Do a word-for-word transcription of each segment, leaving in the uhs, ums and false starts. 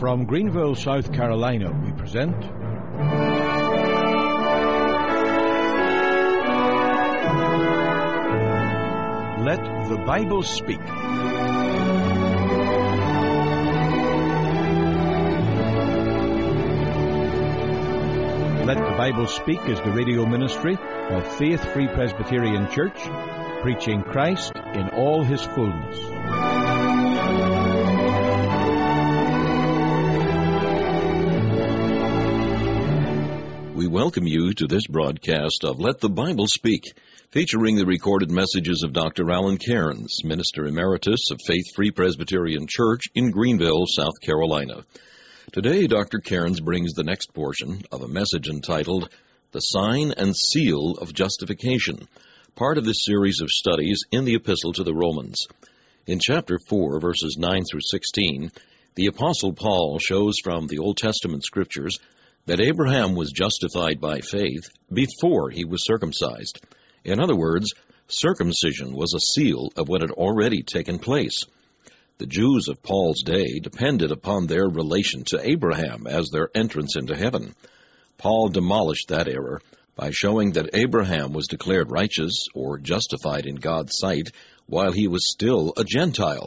From Greenville, South Carolina, we present Let the Bible Speak. Let the Bible Speak is the radio ministry of Faith Free Presbyterian Church, preaching Christ in all His fullness. We welcome you to this broadcast of Let the Bible Speak, featuring the recorded messages of Doctor Alan Cairns, Minister Emeritus of Faith Free Presbyterian Church in Greenville, South Carolina. Today, Doctor Cairns brings the next portion of a message entitled, The Sign and Seal of Justification, part of this series of studies in the Epistle to the Romans. In chapter four, verses nine through sixteen, the Apostle Paul shows from the Old Testament Scriptures that Abraham was justified by faith before he was circumcised. In other words, circumcision was a seal of what had already taken place. The Jews of Paul's day depended upon their relation to Abraham as their entrance into heaven. Paul demolished that error by showing that Abraham was declared righteous or justified in God's sight while he was still a Gentile.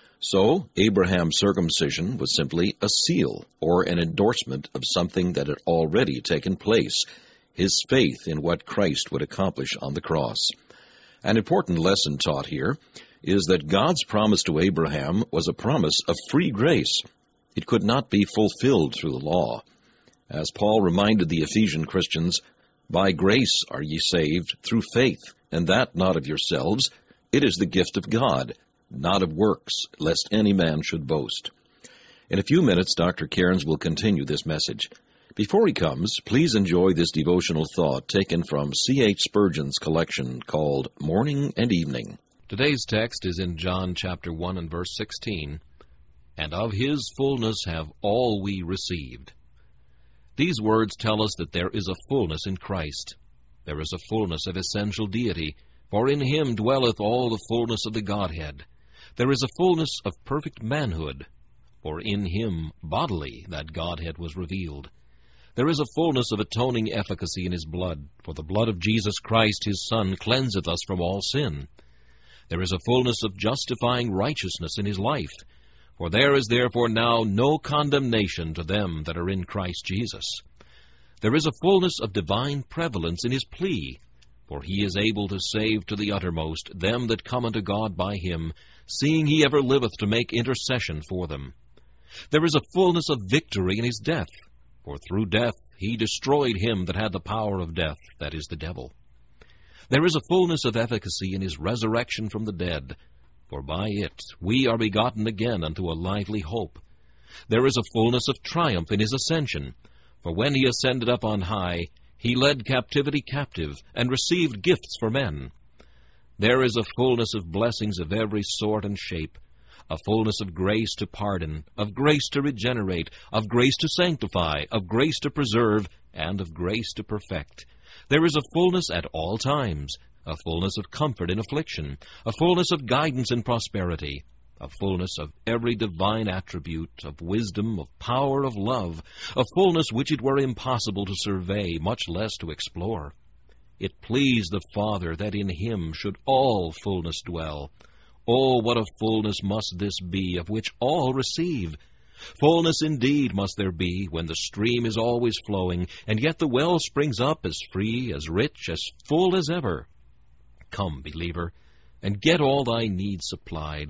So, Abraham's circumcision was simply a seal or an endorsement of something that had already taken place, his faith in what Christ would accomplish on the cross. An important lesson taught here is that God's promise to Abraham was a promise of free grace. It could not be fulfilled through the law. As Paul reminded the Ephesian Christians, by grace are ye saved through faith, and that not of yourselves, it is the gift of God, not of works, lest any man should boast. In a few minutes, Doctor Cairns will continue this message. Before he comes, please enjoy this devotional thought taken from C H Spurgeon's collection called Morning and Evening. Today's text is in John chapter one and verse sixteen, And of His fullness have all we received. These words tell us that there is a fullness in Christ. There is a fullness of essential deity, for in Him dwelleth all the fullness of the Godhead. There is a fullness of perfect manhood, for in Him bodily that Godhead was revealed. There is a fullness of atoning efficacy in His blood, for the blood of Jesus Christ His Son cleanseth us from all sin. There is a fullness of justifying righteousness in His life, for there is therefore now no condemnation to them that are in Christ Jesus. There is a fullness of divine prevalence in His plea, for He is able to save to the uttermost them that come unto God by Him, seeing He ever liveth to make intercession for them. There is a fullness of victory in His death, for through death He destroyed him that had the power of death, that is, the devil. There is a fullness of efficacy in His resurrection from the dead, for by it we are begotten again unto a lively hope. There is a fullness of triumph in His ascension, for when He ascended up on high, He led captivity captive, and received gifts for men. There is a fullness of blessings of every sort and shape, a fullness of grace to pardon, of grace to regenerate, of grace to sanctify, of grace to preserve, and of grace to perfect. There is a fullness at all times, a fullness of comfort in affliction, a fullness of guidance in prosperity, a fullness of every divine attribute, of wisdom, of power, of love, a fullness which it were impossible to survey, much less to explore. It pleased the Father that in Him should all fullness dwell. Oh, what a fullness must this be, of which all receive! Fullness indeed must there be, when the stream is always flowing, and yet the well springs up as free, as rich, as full as ever. Come, believer, and get all thy needs supplied.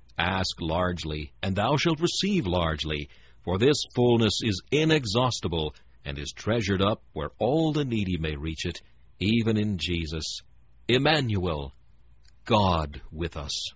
Ask largely, and thou shalt receive largely, for this fullness is inexhaustible, and is treasured up where all the needy may reach it, even in Jesus. Emmanuel, God with us.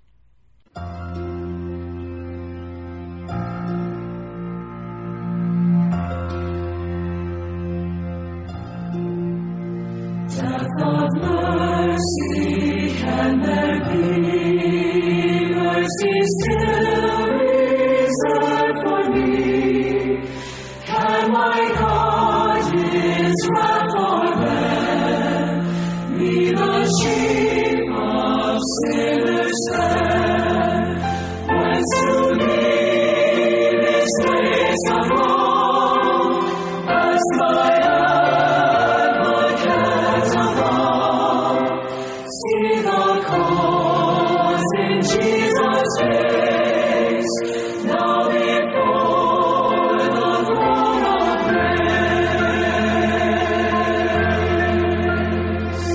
Death of mercy, can there be mercy still reserved for me? Can my God His wrath forbear me, the sheep of sinners fair, whence to leave His way? is not wrong, as my advocate of all. See the cause in Jesus' face, now before the throne of grace.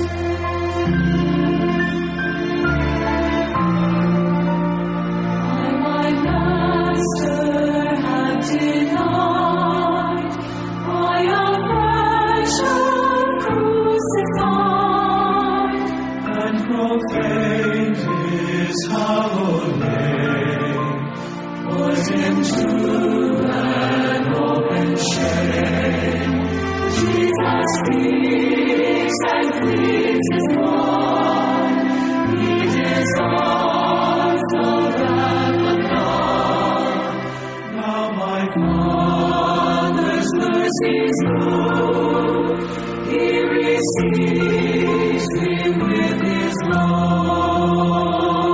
I, my Master, have denied, by affection crucified, and profaned his hallowed name, put into an open shame. Jesus speaks and pleads his blood, he dissolves the wrath of God. Now my Father's mercies move, he receives me with his love.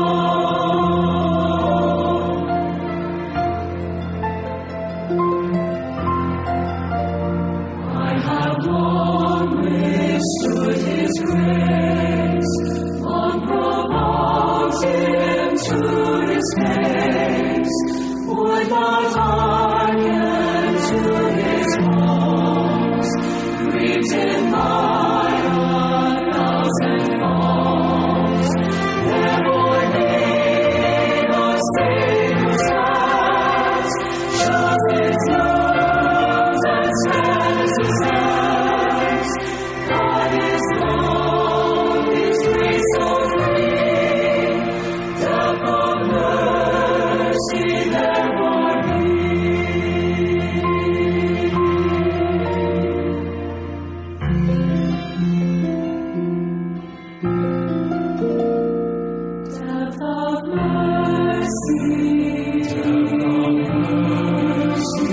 I have long withstood his grace, long provoked him to disgrace, would not hearken to his wrongs, grieved him by a thousand falls. Therefore made our Savior's hands, shut his nose and spans his hands. God is love, his grace so free, depth of mercy therefore be. Depth of mercy, depth of mercy,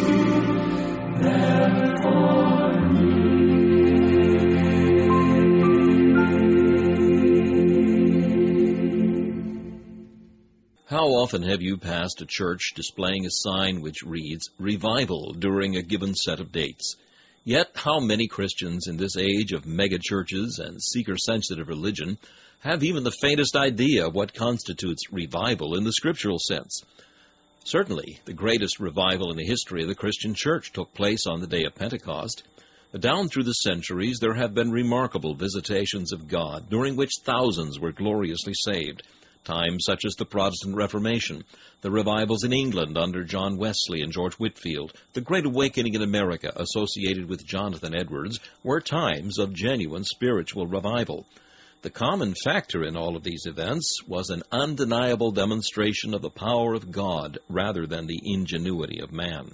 therefore How often have you passed a church displaying a sign which reads, Revival, during a given set of dates? Yet how many Christians in this age of megachurches and seeker-sensitive religion have even the faintest idea of what constitutes revival in the scriptural sense? Certainly, the greatest revival in the history of the Christian church took place on the day of Pentecost. Down through the centuries, there have been remarkable visitations of God, during which thousands were gloriously saved. Times such as the Protestant Reformation, the revivals in England under John Wesley and George Whitefield, the Great Awakening in America associated with Jonathan Edwards, were times of genuine spiritual revival. The common factor in all of these events was an undeniable demonstration of the power of God rather than the ingenuity of man.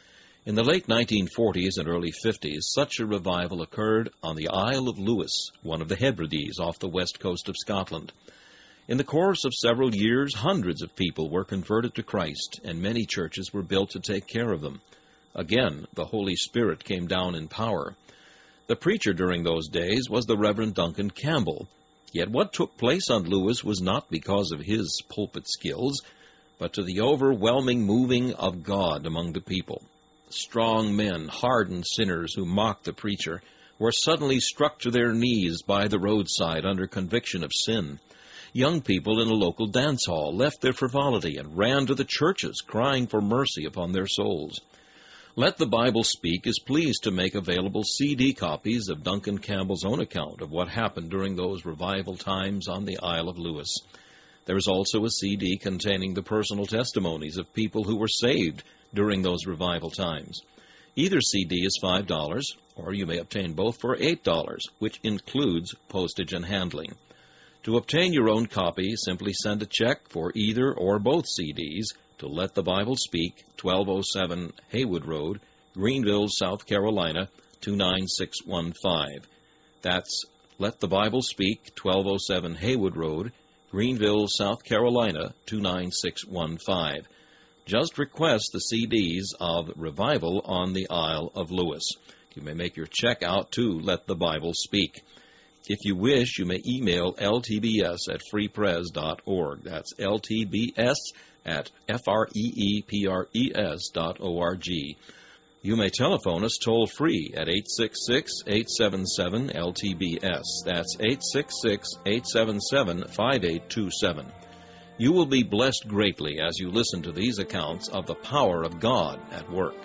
In the late nineteen forties and early fifties, such a revival occurred on the Isle of Lewis, one of the Hebrides off the west coast of Scotland. In the course of several years, hundreds of people were converted to Christ, and many churches were built to take care of them. Again, the Holy Spirit came down in power. The preacher during those days was the Reverend Duncan Campbell. Yet what took place on Lewis was not because of his pulpit skills, but to the overwhelming moving of God among the people. Strong men, hardened sinners who mocked the preacher, were suddenly struck to their knees by the roadside under conviction of sin. Young people in a local dance hall left their frivolity and ran to the churches, crying for mercy upon their souls. Let the Bible Speak is pleased to make available C D copies of Duncan Campbell's own account of what happened during those revival times on the Isle of Lewis. There is also a C D containing the personal testimonies of people who were saved during those revival times. Either C D is five dollars, or you may obtain both for eight dollars, which includes postage and handling. To obtain your own copy, simply send a check for either or both C Ds to Let the Bible Speak, twelve oh seven Haywood Road, Greenville, South Carolina, two nine six one five. That's Let the Bible Speak, twelve oh seven Haywood Road, Greenville, South Carolina, two nine six one five. Just request the C Ds of Revival on the Isle of Lewis. You may make your check out to Let the Bible Speak. If you wish, you may email L T B S at free pres dot org. That's L T B S at F R E E P R E S dot O R G. You may telephone us toll-free at eight six six, eight seven seven, L T B S. That's eight six six, eight seven seven, five eight two seven. You will be blessed greatly as you listen to these accounts of the power of God at work.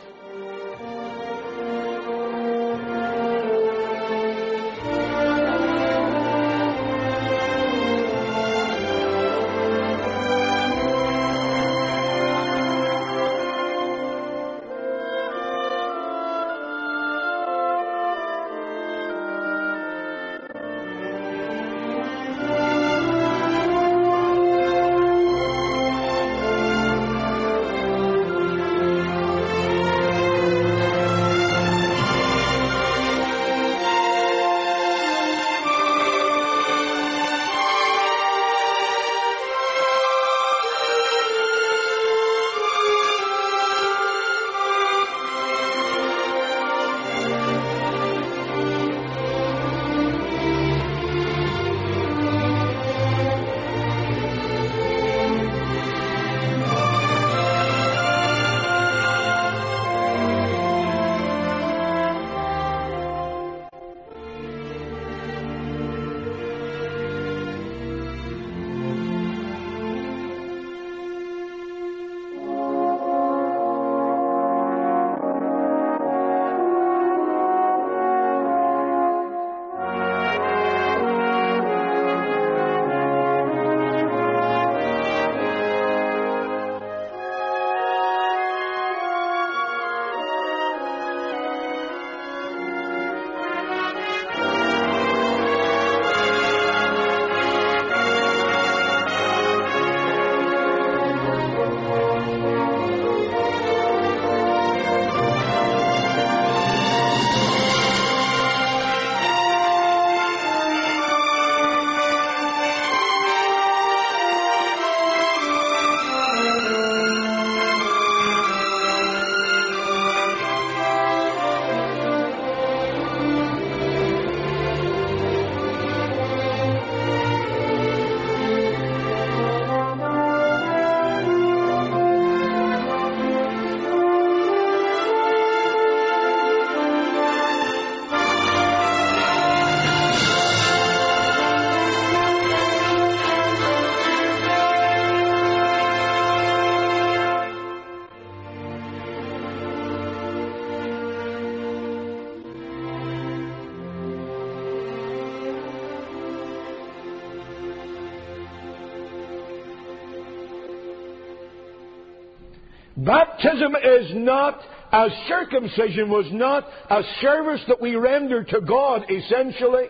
Baptism is not, as circumcision was not, a service that we render to God, essentially.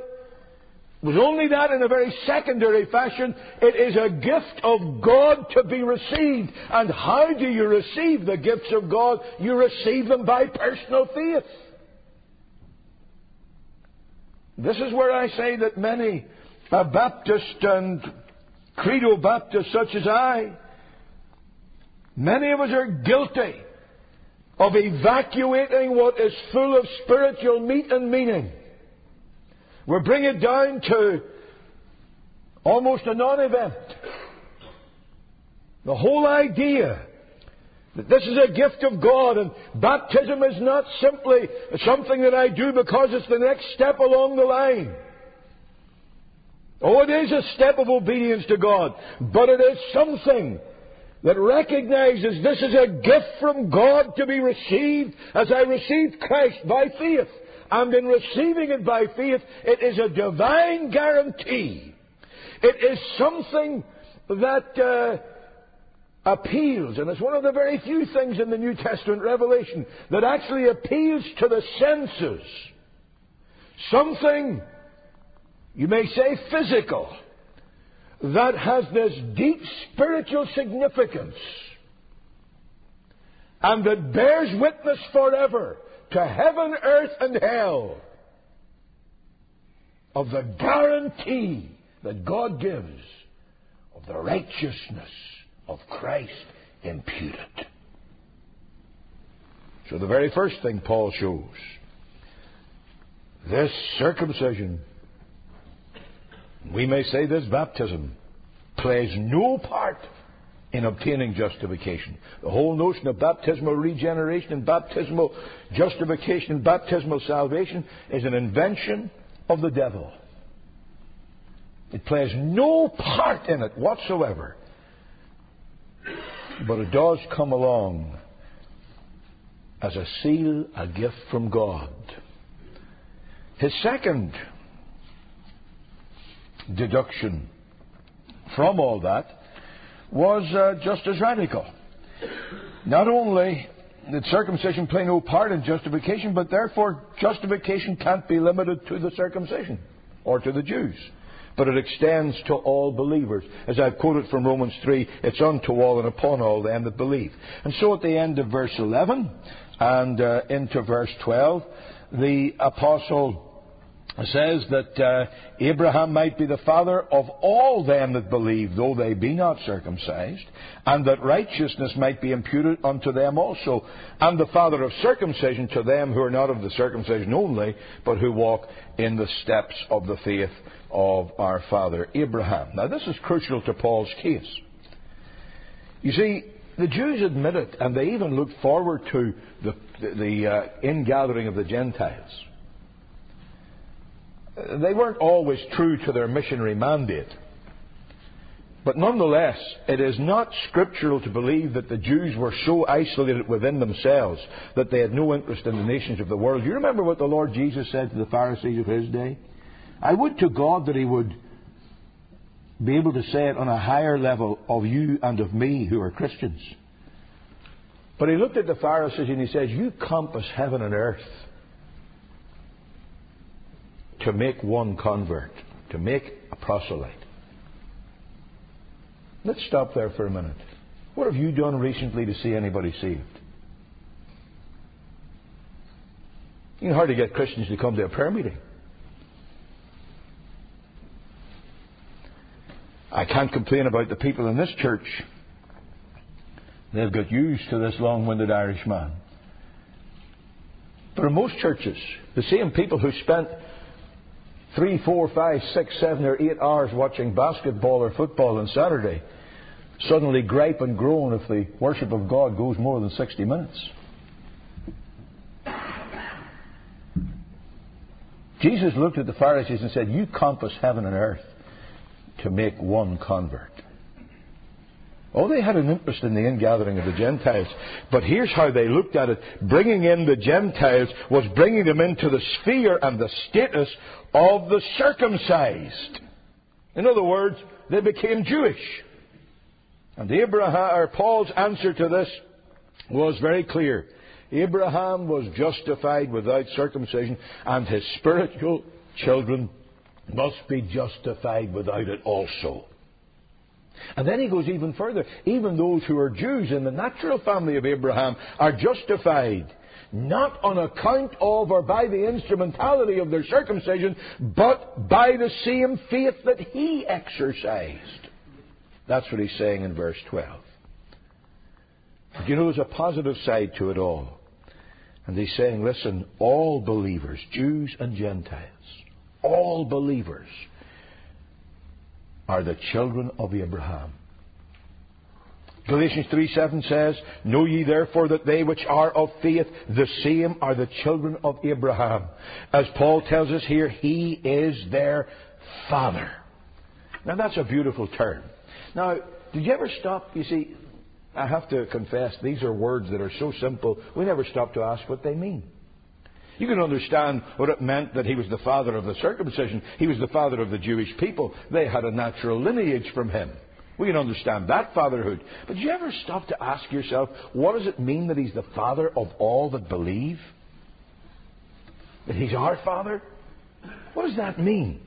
It was only that in a very secondary fashion. It is a gift of God to be received. And how do you receive the gifts of God? You receive them by personal faith. This is where I say that many a Baptist and Credo Baptist such as I, many of us are guilty of evacuating what is full of spiritual meat and meaning. We bring it down to almost a non-event. The whole idea that this is a gift of God, and baptism is not simply something that I do because it's the next step along the line. Oh, it is a step of obedience to God, but it is something that recognizes this is a gift from God to be received as I received Christ by faith. And in receiving it by faith, it is a divine guarantee. It is something that uh, appeals, and it's one of the very few things in the New Testament revelation that actually appeals to the senses. Something, you may say, physical, that has this deep spiritual significance and that bears witness forever to heaven, earth, and hell of the guarantee that God gives of the righteousness of Christ imputed. So the very first thing Paul shows, this circumcision, we may say this baptism, plays no part in obtaining justification. The whole notion of baptismal regeneration and baptismal justification and baptismal salvation is an invention of the devil. It plays no part in it whatsoever. But it does come along as a seal, a gift from God. His second deduction from all that was uh, just as radical. Not only did circumcision play no part in justification, but therefore justification can't be limited to the circumcision or to the Jews, but it extends to all believers. As I've quoted from Romans three, it's unto all and upon all them that believe. And so at the end of verse eleven and uh, into verse twelve, the apostle says that uh, Abraham might be the father of all them that believe, though they be not circumcised, and that righteousness might be imputed unto them also, and the father of circumcision to them who are not of the circumcision only, but who walk in the steps of the faith of our father Abraham. Now this is crucial to Paul's case. You see, the Jews admit it, and they even look forward to the, the, the uh, ingathering of the Gentiles. They weren't always true to their missionary mandate. But nonetheless, it is not scriptural to believe that the Jews were so isolated within themselves that they had no interest in the nations of the world. You remember what the Lord Jesus said to the Pharisees of his day? I would to God that he would be able to say it on a higher level of you and of me who are Christians. But he looked at the Pharisees and he says, you compass heaven and earth to make one convert, to make a proselyte. Let's stop there for a minute. What have you done recently to see anybody saved? You can hardly get Christians to come to a prayer meeting. I can't complain about the people in this church. They've got used to this long-winded Irish man. But in most churches, the same people who spent three, four, five, six, seven, or eight hours watching basketball or football on Saturday suddenly gripe and groan if the worship of God goes more than sixty minutes. Jesus looked at the Pharisees and said, you compass heaven and earth to make one convert. Oh, they had an interest in the ingathering of the Gentiles. But here's how they looked at it. Bringing in the Gentiles was bringing them into the sphere and the status of the circumcised. In other words, they became Jewish. And Abraham, or Paul's answer to this was very clear. Abraham was justified without circumcision, and his spiritual children must be justified without it also. And then he goes even further. Even those who are Jews in the natural family of Abraham are justified, not on account of or by the instrumentality of their circumcision, but by the same faith that he exercised. That's what he's saying in verse twelve. But you know, there's a positive side to it all. And he's saying, listen, all believers, Jews and Gentiles, all believers are the children of Abraham. Galatians three seven says, know ye therefore that they which are of faith, the same are the children of Abraham. As Paul tells us here, he is their father. Now that's a beautiful term. Now, did you ever stop? You see, I have to confess, these are words that are so simple, we never stop to ask what they mean. You can understand what it meant that he was the father of the circumcision. He was the father of the Jewish people. They had a natural lineage from him. We can understand that fatherhood. But do you ever stop to ask yourself, what does it mean that he's the father of all that believe? That he's our father? What does that mean?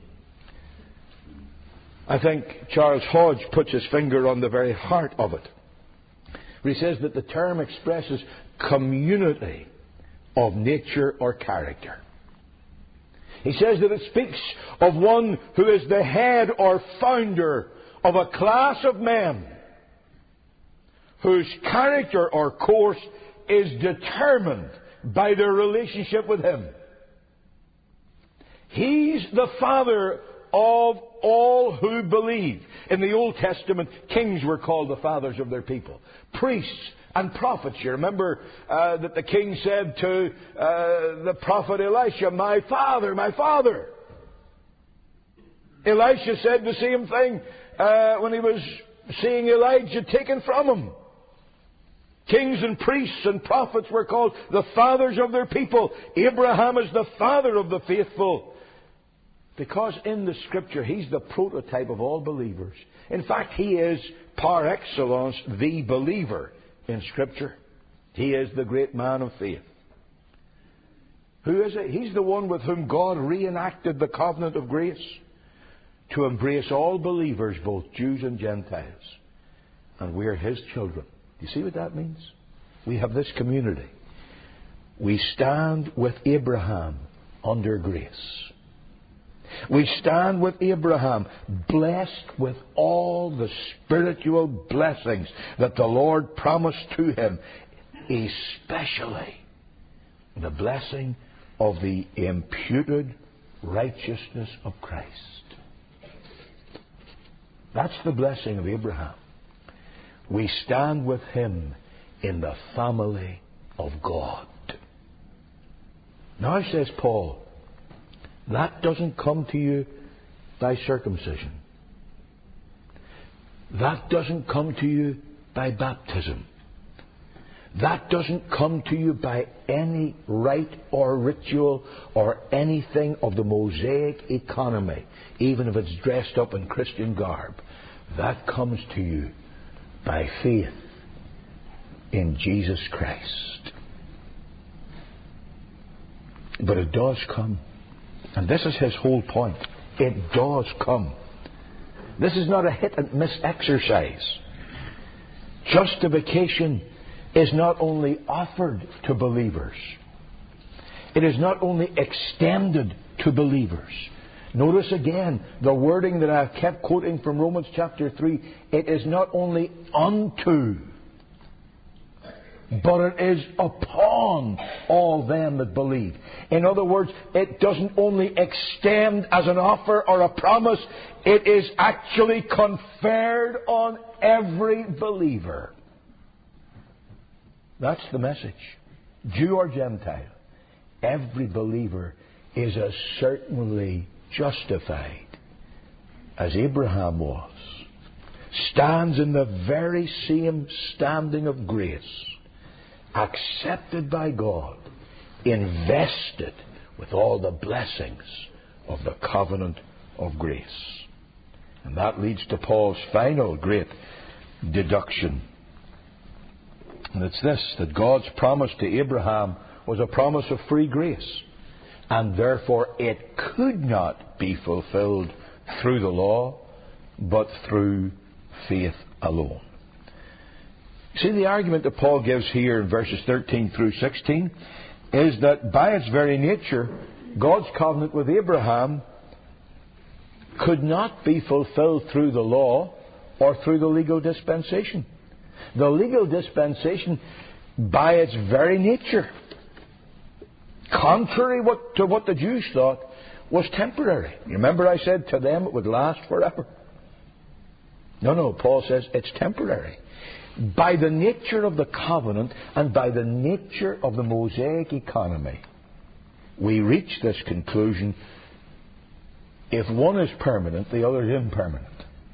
I think Charles Hodge puts his finger on the very heart of it. He says that the term expresses community of nature or character. He says that it speaks of one who is the head or founder of a class of men whose character or course is determined by their relationship with him. He's the father of all who believe. In the Old Testament, kings were called the fathers of their people. Priests and prophets. You remember uh, that the king said to uh, the prophet Elisha, "My father, my father." Elisha said the same thing uh, when he was seeing Elijah taken from him. Kings and priests and prophets were called the fathers of their people. Abraham is the father of the faithful, because in the Scripture he's the prototype of all believers. In fact, he is par excellence the believer in Scripture. He is the great man of faith. Who is it? He's the one with whom God reenacted the covenant of grace to embrace all believers, both Jews and Gentiles. And we're His children. Do you see what that means? We have this community. We stand with Abraham under grace. We stand with Abraham, blessed with all the spiritual blessings that the Lord promised to him, especially the blessing of the imputed righteousness of Christ. That's the blessing of Abraham. We stand with him in the family of God. Now, says Paul, that doesn't come to you by circumcision. That doesn't come to you by baptism. That doesn't come to you by any rite or ritual or anything of the Mosaic economy, even if it's dressed up in Christian garb. That comes to you by faith in Jesus Christ. But it does come. And this is his whole point. It does come. This is not a hit and miss exercise. Justification is not only offered to believers, it is not only extended to believers. Notice again the wording that I've kept quoting from Romans chapter three. It is not only unto, but it is upon all them that believe. In other words, it doesn't only extend as an offer or a promise, it is actually conferred on every believer. That's the message. Jew or Gentile, every believer is as certainly justified as Abraham was, stands in the very same standing of grace, accepted by God, invested with all the blessings of the covenant of grace. And that leads to Paul's final great deduction. And it's this, that God's promise to Abraham was a promise of free grace, and therefore it could not be fulfilled through the law, but through faith alone. See, the argument that Paul gives here in verses thirteen through sixteen is that by its very nature, God's covenant with Abraham could not be fulfilled through the law or through the legal dispensation. The legal dispensation, by its very nature, contrary what, to what the Jews thought, was temporary. You remember I said to them it would last forever? No, no, Paul says it's temporary. By the nature of the covenant and by the nature of the Mosaic economy, we reach this conclusion: if one is permanent, the other is impermanent.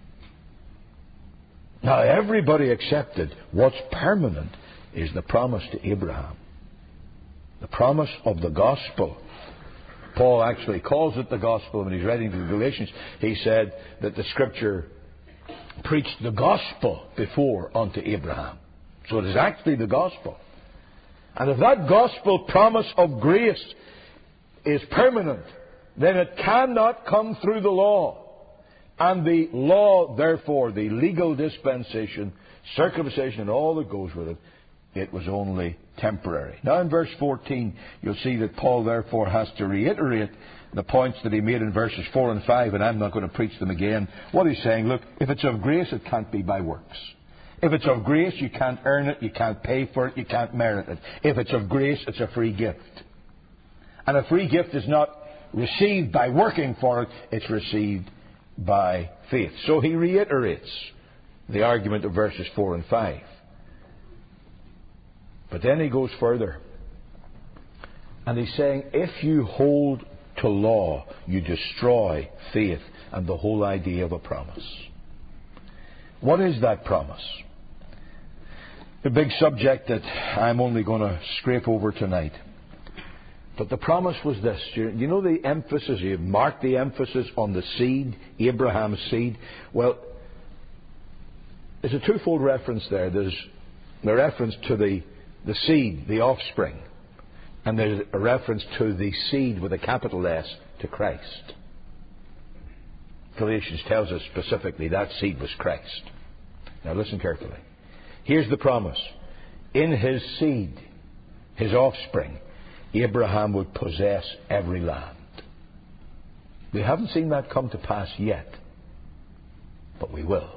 Now, everybody accepted what's permanent is the promise to Abraham. The promise of the gospel. Paul actually calls it the gospel when he's writing to the Galatians. He said that the Scripture preached the gospel before unto Abraham. So it is actually the gospel. And if that gospel promise of grace is permanent, then it cannot come through the law. And the law, therefore, the legal dispensation, circumcision and all that goes with it, it was only temporary. Now in verse fourteen, you'll see that Paul therefore has to reiterate the points that he made in verses four and five, and I'm not going to preach them again. What he's saying, look, if it's of grace, it can't be by works. If it's of grace, you can't earn it, you can't pay for it, you can't merit it. If it's of grace, it's a free gift. And a free gift is not received by working for it, it's received by faith. So he reiterates the argument of verses four and five. But then he goes further. And he's saying, if you hold to law, you destroy faith and the whole idea of a promise. What is that promise? The big subject that I'm only going to scrape over tonight. But the promise was this. You know the emphasis, you mark the emphasis on the seed, Abraham's seed. Well, there's a twofold reference there. There's the reference to the, the seed, the offspring. And there's a reference to the seed with a capital S, to Christ. Galatians tells us specifically that seed was Christ. Now listen carefully. Here's the promise. In his seed, his offspring, Abraham would possess every land. We haven't seen that come to pass yet, but we will.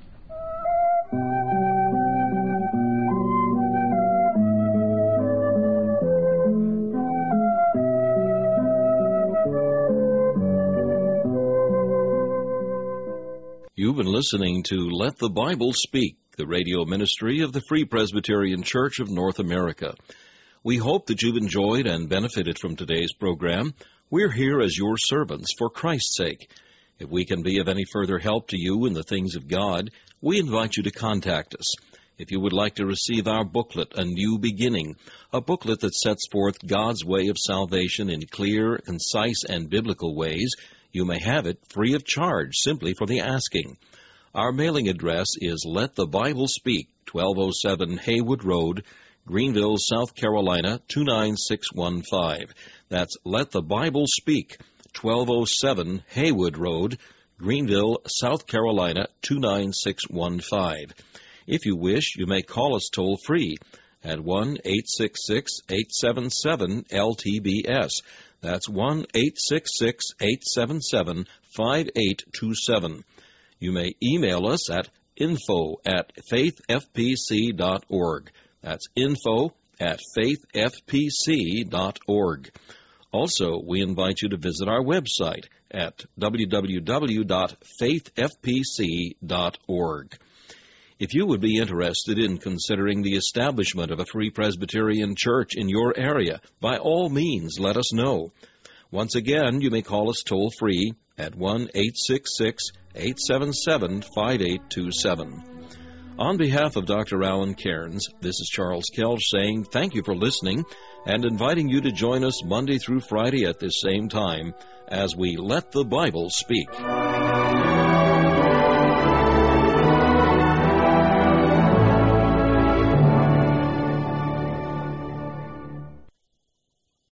You've been listening to Let the Bible Speak, the radio ministry of the Free Presbyterian Church of North America. We hope that you've enjoyed and benefited from today's program. We're here as your servants for Christ's sake. If we can be of any further help to you in the things of God, we invite you to contact us. If you would like to receive our booklet, A New Beginning, a booklet that sets forth God's way of salvation in clear, concise, and biblical ways, you may have it free of charge, simply for the asking. Our mailing address is Let the Bible Speak, twelve oh seven Haywood Road, Greenville, South Carolina, two nine six one five. That's Let the Bible Speak, twelve oh seven Haywood Road, Greenville, South Carolina, two nine six one five. If you wish, you may call us toll-free at one eight six six, eight seven seven, L T B S. That's one eight six six, eight seven seven, five eight two seven. You may email us at info at faith f p c dot org. That's info at faith f p c dot org. Also, we invite you to visit our website at w w w dot faith f p c dot org. If you would be interested in considering the establishment of a Free Presbyterian Church in your area, by all means, let us know. Once again, you may call us toll-free at one eight six six, eight seven seven, five eight two seven. On behalf of Doctor Alan Cairns, this is Charles Kelch saying thank you for listening and inviting you to join us Monday through Friday at this same time as we Let the Bible Speak.